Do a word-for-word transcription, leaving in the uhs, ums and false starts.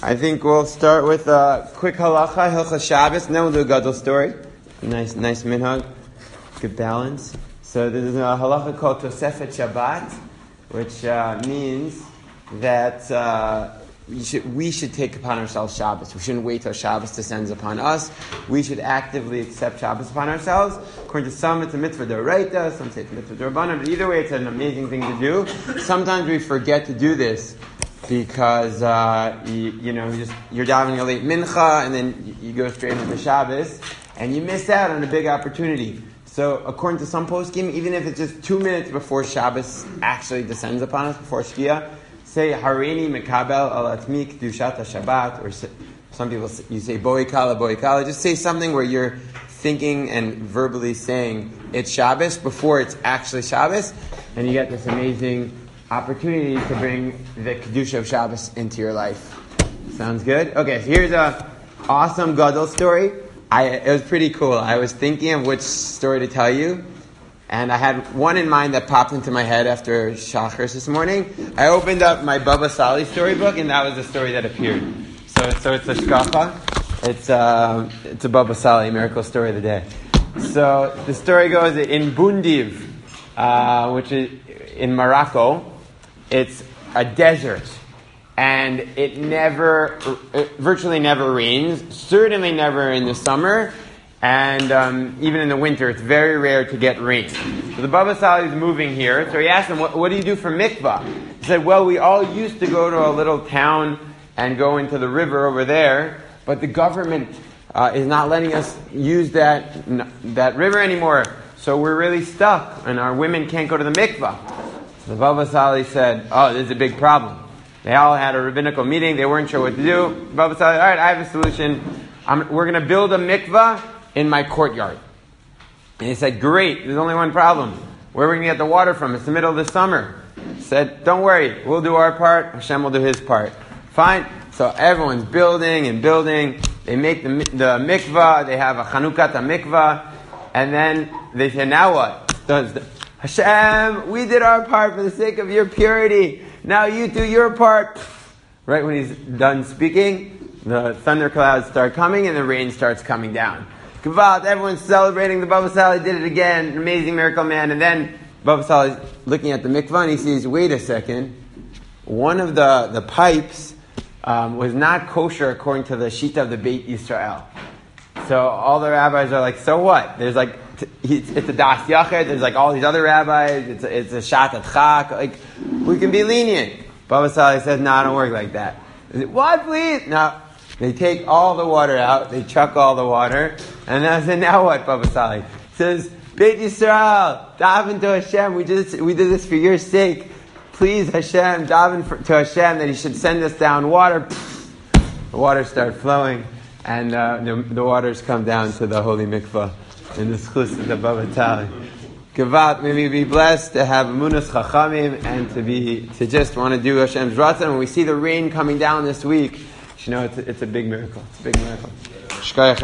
I think we'll start with a quick halacha, Hilchas Shabbos, and then we'll do a gadol story. Nice, nice minhag, good balance. So this is a halacha called Tosefet Shabbat, which uh, means that uh, we should, we should take upon ourselves Shabbos. We shouldn't wait till Shabbos descends upon us. We should actively accept Shabbos upon ourselves. According to some, it's a mitzvah d'oraita, some say it's a mitzvah d'rabbanan, but either way, it's an amazing thing to do. Sometimes we forget to do this because uh, you, you know you just, you're davening a late mincha, and then you, you go straight into Shabbos, and you miss out on a big opportunity. So, according to some poskim, even if it's just two minutes before Shabbos actually descends upon us, before Shkia, say Hareini Mekabel Al Atmi Kedushat HaShabbat, or some people you say Boi Kala Boi Kala. Just say something where you're thinking and verbally saying it's Shabbos before it's actually Shabbos, and you get this amazing opportunity to bring the Kedusha of Shabbos into your life. Sounds good? Okay, so here's a awesome Gadol story. I, it was pretty cool. I was thinking of which story to tell you, and I had one in mind that popped into my head after Shachris this morning. I opened up my Baba Sali storybook, and that was the story that appeared. So, so it's a shkafa. It's uh, it's a Baba Sali miracle story of the day. So the story goes in Bundiv, uh, which is in Morocco. It's a desert. And it never, it virtually never rains, certainly never in the summer, and um, even in the winter, it's very rare to get rain. So the Baba Sali is moving here, so he asked him, what, what do you do for mikvah? He said, well, we all used to go to a little town and go into the river over there, but the government uh, is not letting us use that, that river anymore, so we're really stuck, and our women can't go to the mikvah. So the Baba Sali said, oh, this is a big problem. They all had a rabbinical meeting. They weren't sure what to do. Baba said, all right, I have a solution. I'm, we're going to build a mikvah in my courtyard. And he said, great, there's only one problem. Where are we going to get the water from? It's the middle of the summer. He said, don't worry, we'll do our part. Hashem will do his part. Fine. So everyone's building and building. They make the, the mikvah. They have a Chanukat mikvah. And then they say, now what? Hashem, we did our part for the sake of your purity. Now you do your part. Right when he's done speaking, the thunderclouds start coming and the rain starts coming down. Kavod, everyone's celebrating. The Baba Sali did it again. An amazing miracle man. And then Baba Sali's looking at the mikvah and he sees, wait a second. One of the, the pipes um, was not kosher according to the Shita of the Beit Yisrael. So all the rabbis are like, so what? There's like, it's a das yached, there's like all these other rabbis, it's a, it's a shat at chak, like, we can be lenient. Baba Sali says, no, I don't work like that. He said, what, please? No. They take all the water out, they chuck all the water, and then I said, now what, Baba Sali? He says, Beit Yisrael, daven to Hashem, we did, we did this for your sake. Please, Hashem, daven for, to Hashem that he should send us down water. The waters start flowing, and uh, the, the waters come down to the holy mikvah. In the schus of the Baba Sali. Gavat, may we be blessed to have Emunas Chachamim and to be to just want to do Hashem's Ratzon. When we see the rain coming down this week, you know it's a, it's a big miracle. It's a big miracle.